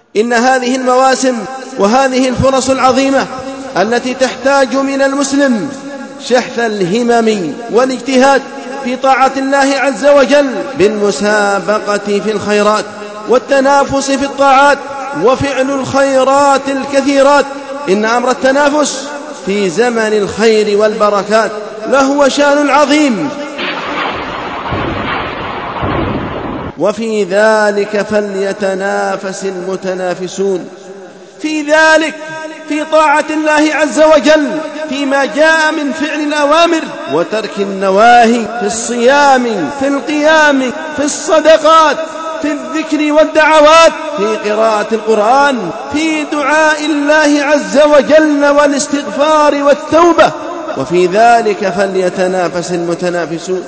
إن هذه المواسم وهذه الفرص العظيمة التي تحتاج من المسلم شحذ الهمم والاجتهاد في طاعة الله عز وجل بالمسابقة في الخيرات والتنافس في الطاعات وفعل الخيرات الكثيرات. إن أمر التنافس في زمن الخير والبركات له شأن عظيم، وفي ذلك فليتنافس المتنافسون. في ذلك في طاعة الله عز وجل فيما جاء من فعل الأوامر وترك النواهي، في الصيام، في القيام، في الصدقات، في الذكر والدعوات، في قراءة القرآن، في دعاء الله عز وجل والاستغفار والتوبة. وفي ذلك فليتنافس المتنافسون.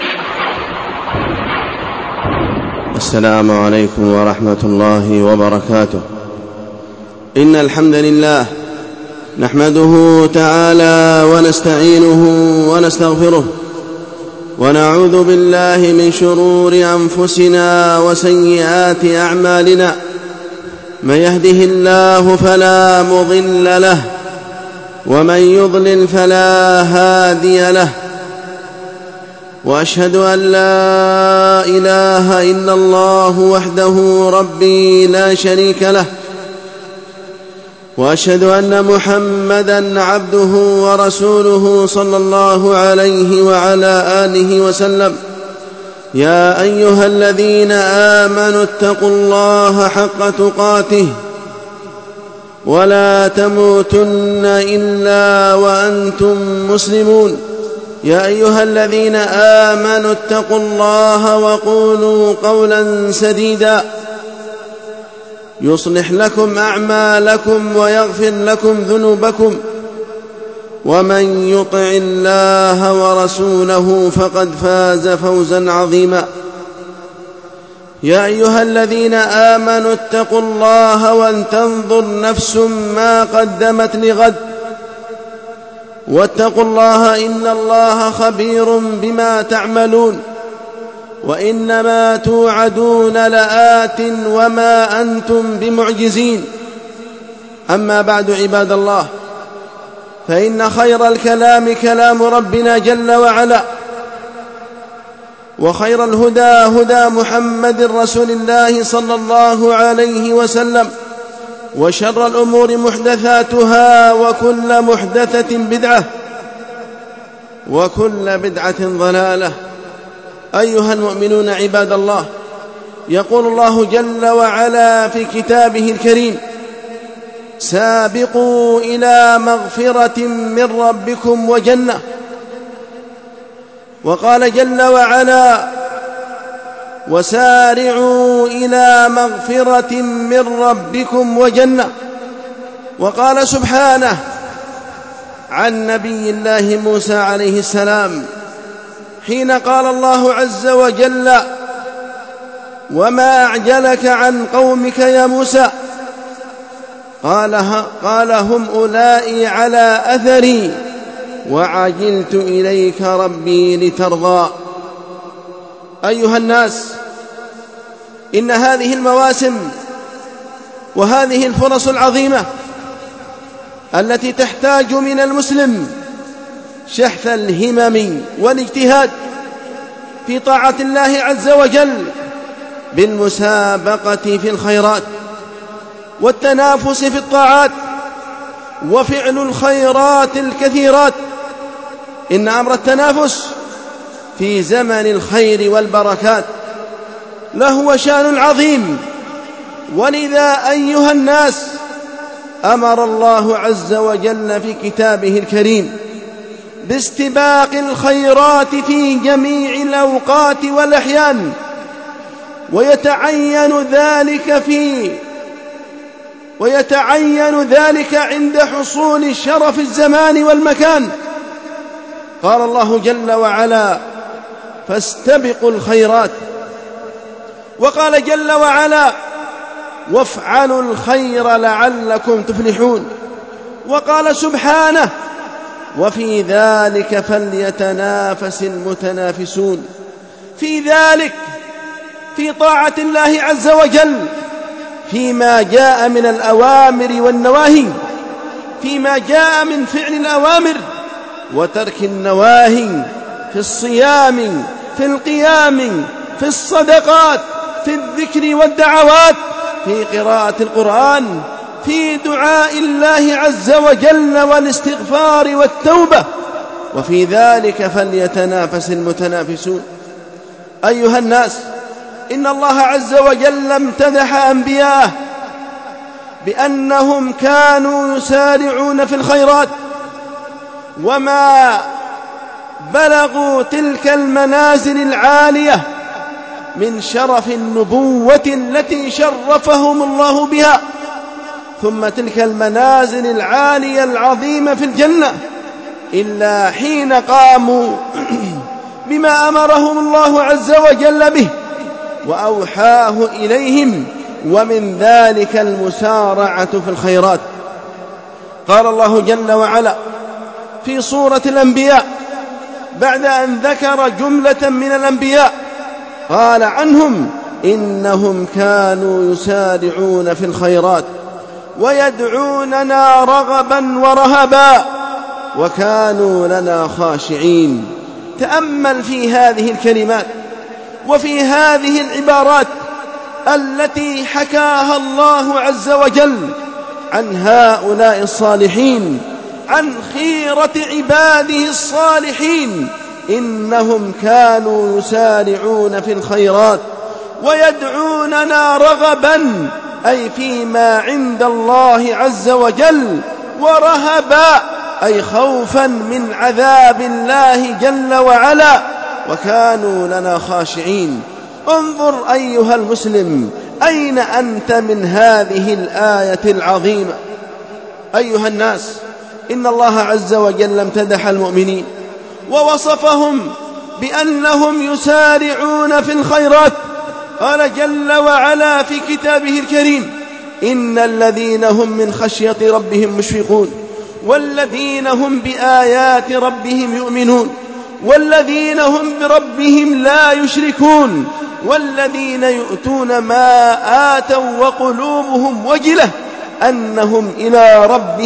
السلام عليكم ورحمة الله وبركاته. إن الحمد لله نحمده تعالى ونستعينه ونستغفره، ونعوذ بالله من شرور أنفسنا وسيئات أعمالنا. من يهده الله فلا مضل له، ومن يضلل فلا هادي له. وأشهد أن لا إله إلا الله وحده ربي لا شريك له، وأشهد أن محمدًا عبده ورسوله صلى الله عليه وعلى آله وسلم. يا أيها الذين آمنوا اتقوا الله حق تقاته ولا تموتن إلا وأنتم مسلمون. يا أيها الذين آمنوا اتقوا الله وقولوا قولا سديدا يصلح لكم أعمالكم ويغفر لكم ذنوبكم، ومن يطع الله ورسوله فقد فاز فوزا عظيما. يا أيها الذين آمنوا اتقوا الله ولتنظر نفس ما قدمت لغد، واتقوا الله إن الله خبير بما تعملون. وإنما توعدون لآت وما أنتم بمعجزين. أما بعد، عباد الله، فإن خير الكلام كلام ربنا جل وعلا، وخير الهدى هدى محمد رسول الله صلى الله عليه وسلم، وشر الأمور محدثاتها، وكل محدثة بدعة، وكل بدعة ضلالة. أيها المؤمنون عباد الله، يقول الله جل وعلا في كتابه الكريم: سابقوا إلى مغفرة من ربكم وجنة. وقال جل وعلا: وسارعوا إلى مغفرة من ربكم وجنة. وقال سبحانه عن نبي الله موسى عليه السلام حين قال الله عز وجل: وما أعجلك عن قومك يا موسى؟ قال هم أولئي على أثري وعجلت إليك ربي لترضى. أيها الناس، إن هذه المواسم وهذه الفرص العظيمة التي تحتاج من المسلم شحذ الهمم والاجتهاد في طاعة الله عز وجل بالمسابقة في الخيرات والتنافس في الطاعات وفعل الخيرات الكثيرات. إن أمر التنافس في زمن الخير والبركات له شأن عظيم، ولذا أيها الناس أمر الله عز وجل في كتابه الكريم باستباق الخيرات في جميع الأوقات والأحيان، ويتعين ذلك عند حصول شرف الزمان والمكان. قال الله جل وعلا: فاستبقوا الخيرات. وقال جل وعلا: وافعلوا الخير لعلكم تفلحون. وقال سبحانه: وفي ذلك فليتنافس المتنافسون. في ذلك في طاعة الله عز وجل فيما جاء من الأوامر والنواهي، فيما جاء من فعل الأوامر وترك النواهي، في الصيام، في القيام، في الصدقات، في الذكر والدعوات، في قراءة القرآن، في دعاء الله عز وجل والاستغفار والتوبة، وفي ذلك فليتنافس المتنافسون. أيها الناس، إن الله عز وجل امتدح أنبياءه بأنهم كانوا يسارعون في الخيرات، وما بلغوا تلك المنازل العالية من شرف النبوة التي شرفهم الله بها، ثم تلك المنازل العالية العظيمة في الجنة، إلا حين قاموا بما أمرهم الله عز وجل به وأوحاه إليهم، ومن ذلك المسارعة في الخيرات. قال الله جل وعلا في سورة الأنبياء بعد أن ذكر جملة من الأنبياء قال عنهم: إنهم كانوا يسارعون في الخيرات ويدعوننا رغبا ورهبا وكانوا لنا خاشعين. تأمل في هذه الكلمات وفي هذه العبارات التي حكاها الله عز وجل عن هؤلاء الصالحين، عن خيرة عباده الصالحين: إنهم كانوا يسارعون في الخيرات ويدعوننا رغبا، أي فيما عند الله عز وجل، ورهبا، أي خوفا من عذاب الله جل وعلا، وكانوا لنا خاشعين. انظر أيها المسلم، أين أنت من هذه الآية العظيمة؟ أيها الناس، إن الله عز وجل امتدح المؤمنين ووصفهم بأنهم يسارعون في الخيرات. قال جل وعلا في كتابه الكريم: إن الذين هم من خشية ربهم مشفقون والذين هم بآيات ربهم يؤمنون والذين هم بربهم لا يشركون والذين يؤتون ما آتوا وقلوبهم وجلة أنهم إلى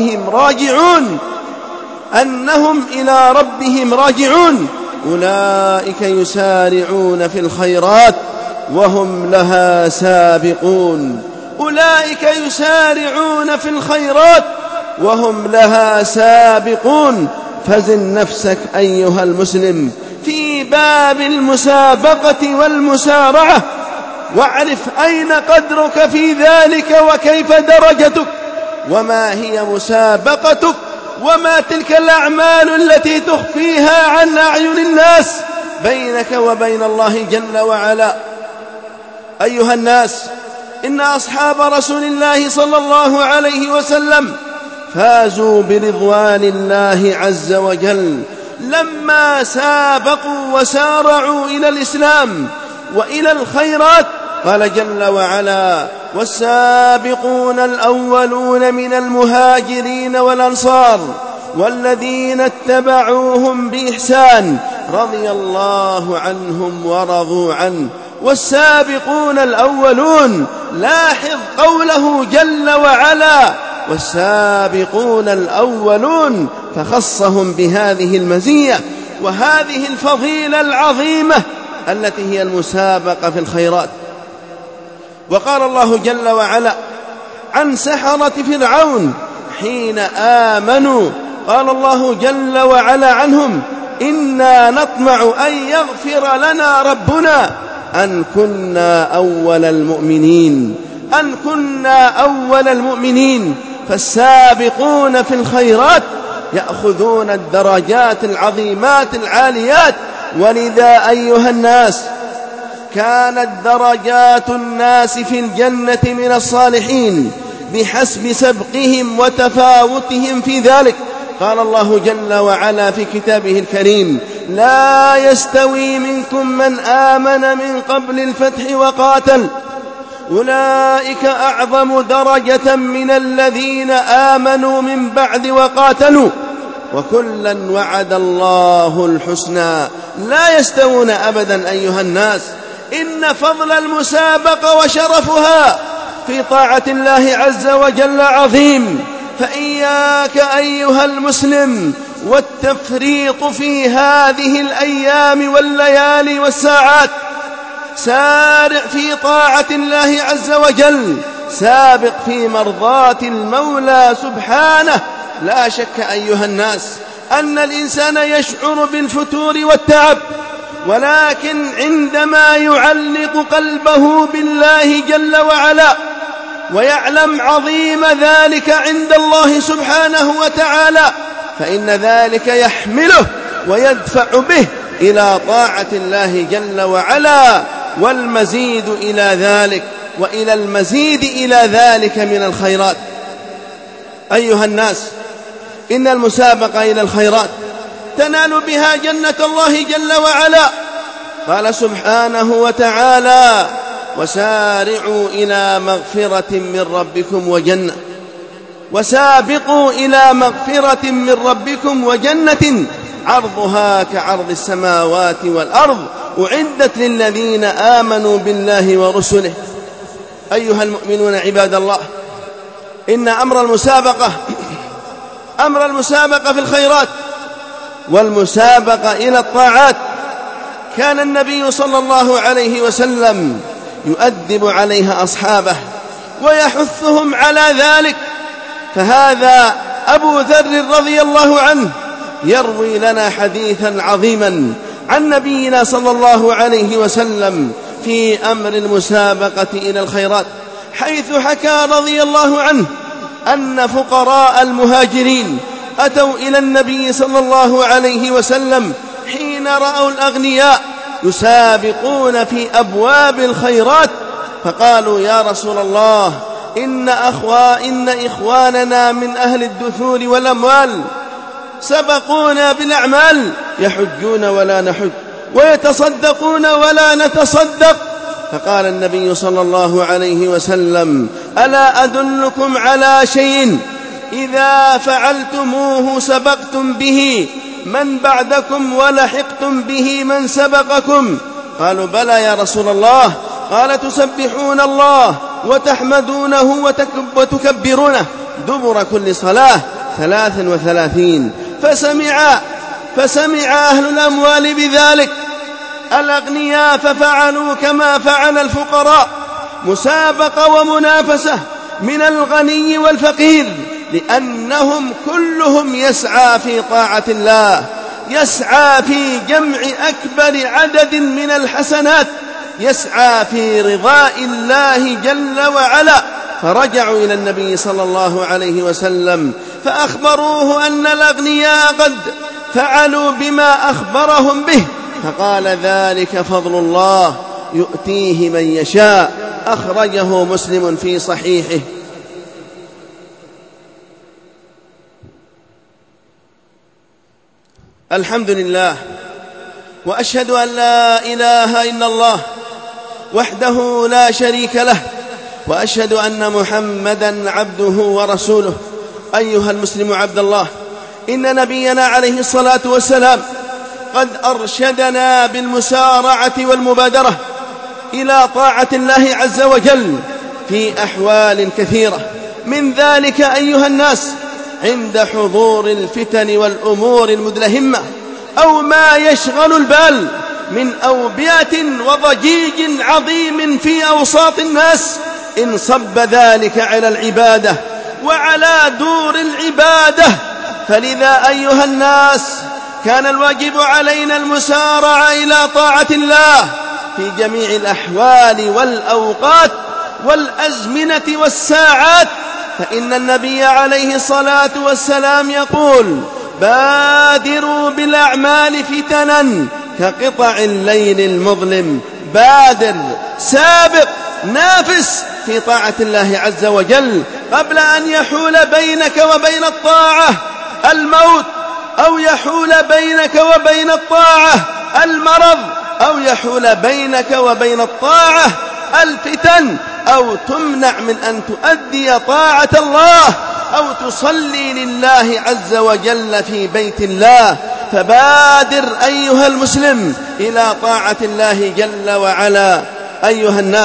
ربهم راجعون أولئك يسارعون في الخيرات وهم لها سابقون. أولئك يسارعون في الخيرات وهم لها سابقون. فزن نفسك أيها المسلم في باب المسابقة والمسارعة، واعرف أين قدرك في ذلك وكيف درجتك وما هي مسابقتك وما تلك الأعمال التي تخفيها عن أعين الناس بينك وبين الله جل وعلا. أيها الناس، إن أصحاب رسول الله صلى الله عليه وسلم فازوا برضوان الله عز وجل لما سابقوا وسارعوا إلى الإسلام وإلى الخيرات. قال جل وعلا: والسابقون الأولون من المهاجرين والأنصار والذين اتبعوهم بإحسان رضي الله عنهم ورضوا عنه. والسابقون الأولون، لاحظ قوله جل وعلا والسابقون الأولون، فخصهم بهذه المزية وهذه الفضيلة العظيمة التي هي المسابقة في الخيرات. وقال الله جل وعلا عن سحرة فرعون حين آمنوا، قال الله جل وعلا عنهم: إنا نطمع أن يغفر لنا ربنا أن كنا أول المؤمنين. فالسابقون في الخيرات يأخذون الدرجات العظيمات العاليات. ولذا أيها الناس، كانت درجات الناس في الجنة من الصالحين بحسب سبقهم وتفاوتهم في ذلك. قال الله جل وعلا في كتابه الكريم: لا يستوي منكم من آمن من قبل الفتح وقاتل أولئك أعظم درجة من الذين آمنوا من بعد وقاتلوا وكلا وعد الله الحسنى. لا يستوون أبدا أيها الناس. إن فضل المسابقة وشرفها في طاعة الله عز وجل عظيم، فإياك أيها المسلم والتفريط في هذه الأيام والليالي والساعات. سارع في طاعة الله عز وجل، سابق في مرضاة المولى سبحانه. لا شك أيها الناس أن الإنسان يشعر بالفتور والتعب، ولكن عندما يعلق قلبه بالله جل وعلا ويعلم عظيم ذلك عند الله سبحانه وتعالى، فإن ذلك يحمله ويدفع به إلى طاعة الله جل وعلا، والمزيد إلى ذلك وإلى المزيد إلى ذلك من الخيرات. أيها الناس، إن المسابقة إلى الخيرات تنال بها جنة الله جل وعلا. قال سبحانه وتعالى: وسارعوا إلى مغفرة من ربكم وجنة، وسابقوا إلى مغفرة من ربكم وجنة عرضها كعرض السماوات والأرض أعدت للذين آمنوا بالله ورسله. أيها المؤمنون عباد الله، إن أمر المسابقة في الخيرات والمسابقة إلى الطاعات كان النبي صلى الله عليه وسلم يؤدب عليها أصحابه ويحثهم على ذلك. فهذا أبو ذر رضي الله عنه يروي لنا حديثا عظيما عن نبينا صلى الله عليه وسلم في أمر المسابقة إلى الخيرات، حيث حكى رضي الله عنه أن فقراء المهاجرين أتوا إلى النبي صلى الله عليه وسلم حين رأوا الأغنياء يسابقون في أبواب الخيرات، فقالوا: يا رسول الله، إن إخواننا من أهل الدثور والأموال سبقونا بالأعمال، يحجون ولا نحج، ويتصدقون ولا نتصدق. فقال النبي صلى الله عليه وسلم: ألا أدلكم على شيء إذا فعلتموه سبقتم به من بعدكم ولحقتم به من سبقكم؟ قالوا: بلى يا رسول الله. قال: تسبحون الله وتحمدونه وتكبرونه دبر كل صلاة 33. فسمع أهل الأموال بذلك الأغنياء ففعلوا كما فعل الفقراء، مسابقة ومنافسة من الغني والفقير، لأنهم كلهم يسعى في طاعة الله، يسعى في جمع أكبر عدد من الحسنات، يسعى في رضاء الله جل وعلا. فرجعوا إلى النبي صلى الله عليه وسلم فأخبروه أن الأغنياء قد فعلوا بما أخبرهم به، فقال: ذلك فضل الله يؤتيه من يشاء. أخرجه مسلم في صحيحه. الحمد لله، وأشهد أن لا إله إلا الله وحده لا شريك له، وأشهد أن محمدًا عبده ورسوله. أيها المسلم عبد الله، إن نبينا عليه الصلاة والسلام قد أرشدنا بالمسارعة والمبادرة إلى طاعة الله عز وجل في أحوال كثيرة، من ذلك أيها الناس عند حضور الفتن والأمور المدلهمة، أو ما يشغل البال من أوبئة وضجيج عظيم في أوساط الناس، انصب ذلك على العبادة وعلى دور العبادة. فلذا أيها الناس كان الواجب علينا المسارعة إلى طاعة الله في جميع الأحوال والأوقات والأزمنة والساعات، فإن النبي عليه الصلاة والسلام يقول: بادروا بالأعمال فتنا كقطع الليل المظلم. بادر، سابق، نافس في طاعة الله عز وجل قبل أن يحول بينك وبين الطاعة الموت، أو يحول بينك وبين الطاعة المرض، أو يحول بينك وبين الطاعة الفتن، أو تمنع من أن تؤدي طاعة الله، أو تصلي لله عز وجل في بيت الله. فبادر أيها المسلم إلى طاعة الله جل وعلا. أيها الناس،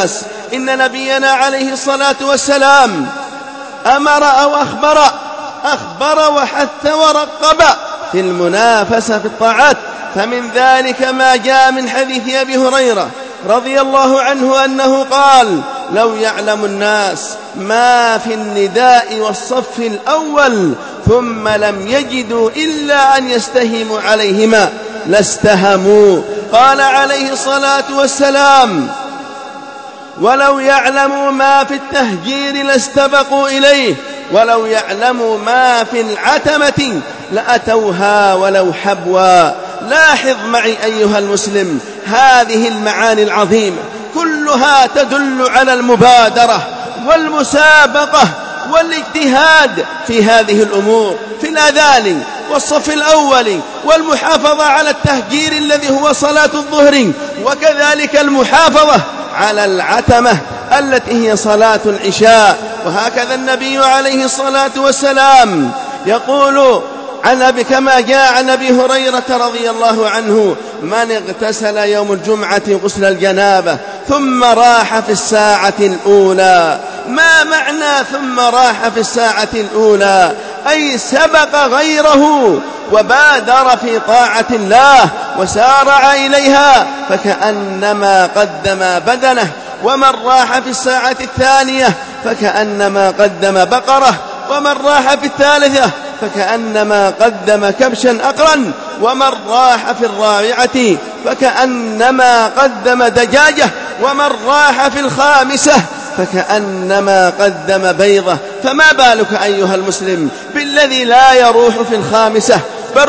إن نبينا عليه الصلاة والسلام أمر أو أخبر وحث ورقب في المنافسة في الطاعات. فمن ذلك ما جاء من حديث أبي هريرة رضي الله عنه أنه قال: لو يعلم الناس ما في النداء والصف الأول ثم لم يجدوا إلا أن يستهموا عليهما لاستهموا. قال عليه الصلاة والسلام: ولو يعلموا ما في التهجير لاستبقوا إليه، ولو يعلموا ما في العتمة لأتوها ولو حبوا. لاحظ معي أيها المسلم هذه المعاني العظيمة كلها تدل على المبادرة والمسابقة والاجتهاد في هذه الأمور، في الأذان والصف الأول، والمحافظة على التهجير الذي هو صلاة الظهر، وكذلك المحافظة على العتمة التي هي صلاة العشاء. وهكذا النبي عليه الصلاة والسلام يقول كما جاء عن أبي هريرة رضي الله عنه: من اغتسل يوم الجمعة غسل الجنابة ثم راح في الساعة الأولى. ما معنى ثم راح في الساعة الأولى؟ أي سبق غيره وبادر في طاعة الله وسارع إليها فكأنما قدم بدنه. ومن راح في الساعة الثانية فكأنما قدم بقرة، ومن راح في الثالثة فكأنما قدم كبشا أقرا، ومن راح في الرابعة فكأنما قدم دجاجة، ومن راح في الخامسة فكأنما قدم بيضة. فما بالك أيها المسلم بالذي لا يروح في الخامسة، بل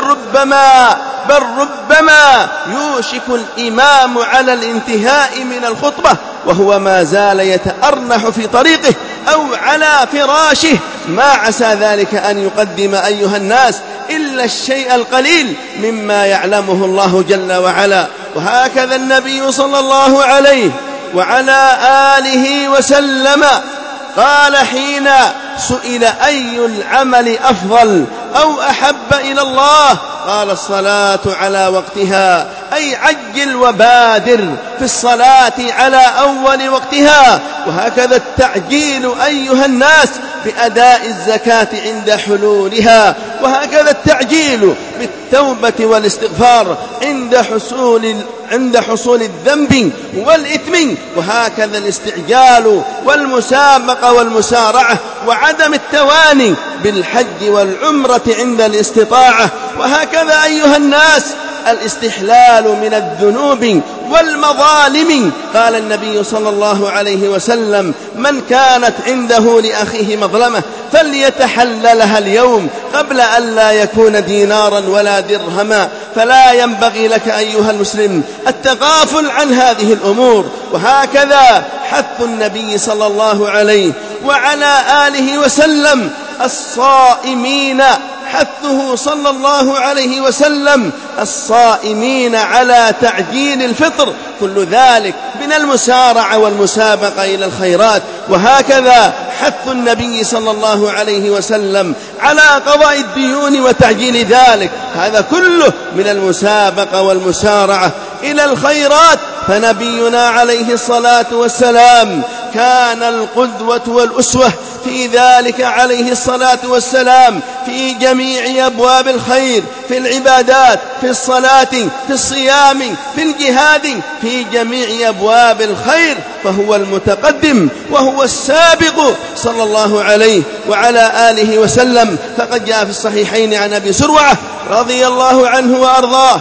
ربما يوشك الإمام على الانتهاء من الخطبة وهو ما زال يتأرنح في طريقه أو على فراشه، ما عسى ذلك أن يقدم أيها الناس إلا الشيء القليل مما يعلمه الله جل وعلا. وهكذا النبي صلى الله عليه وعلى آله وسلم قال حين سئل: أي العمل أفضل أو أحب إلى الله؟ قال: الصلاة على وقتها، أي عجل وبادر في الصلاة على أول وقتها. وهكذا التعجيل أيها الناس بأداء الزكاة عند حلولها، وهكذا التعجيل بالتوبة والاستغفار عند حصول الذنب والإثم، وهكذا الاستعجال والمسابقة والمسارعة وعدم التواني بالحج والعمرة عند الاستطاعة. وهكذا أيها الناس الاستحلال من الذنوب والمظالم. قال النبي صلى الله عليه وسلم: من كانت عنده لأخيه مظلمة فليتحللها اليوم قبل أن لا يكون دينارا ولا درهما. فلا ينبغي لك أيها المسلم التغافل عن هذه الأمور. وهكذا حث النبي صلى الله عليه وعلى آله وسلم الصائمين، حثه صلى الله عليه وسلم الصائمين على تعجيل الفطر، كل ذلك من المسارعة والمسابقة إلى الخيرات. وهكذا حث النبي صلى الله عليه وسلم على قضاء الديون وتعجيل ذلك، هذا كله من المسابقة والمسارعة إلى الخيرات. فنبينا عليه الصلاة والسلام كان القدوة والأسوة في ذلك عليه الصلاة والسلام في جميع أبواب الخير، في العبادات، في الصلاة، في الصيام، في الجهاد، في جميع أبواب الخير، فهو المتقدم وهو السابق صلى الله عليه وعلى آله وسلم. فقد جاء في الصحيحين عن أبي سروعة رضي الله عنه وأرضاه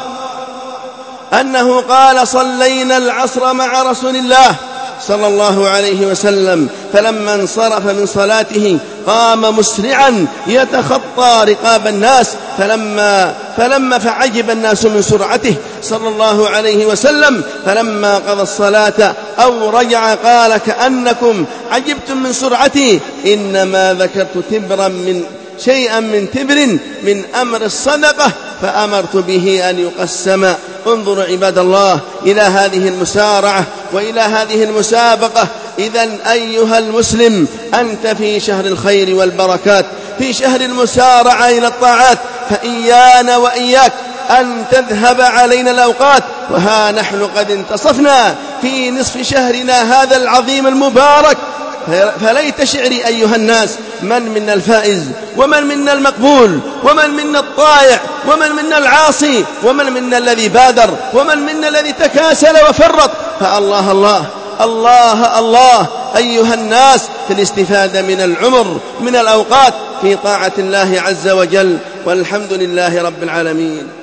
أنه قال: صلينا العصر مع رسول الله صلى الله عليه وسلم، فلما انصرف من صلاته قام مسرعا يتخطى رقاب الناس، فلما فعجب الناس من سرعته صلى الله عليه وسلم، فلما قضى الصلاة أو رجع قال: كأنكم عجبتم من سرعتي، إنما ذكرت شيئا من تبر من أمر الصدقة فأمرت به أن يقسم. انظروا عباد الله إلى هذه المسارعة وإلى هذه المسابقة. إذن أيها المسلم أنت في شهر الخير والبركات، في شهر المسارعة إلى الطاعات، فإيانا وإياك أن تذهب علينا الأوقات، وها نحن قد انتصفنا في نصف شهرنا هذا العظيم المبارك. فليت شعري أيها الناس، من منا الفائز ومن منا المقبول ومن منا الطائع ومن منا العاصي ومن منا الذي بادر ومن منا الذي تكاسل وفرط. فالله الله الله الله أيها الناس في الاستفادة من العمر من الأوقات في طاعة الله عز وجل، والحمد لله رب العالمين.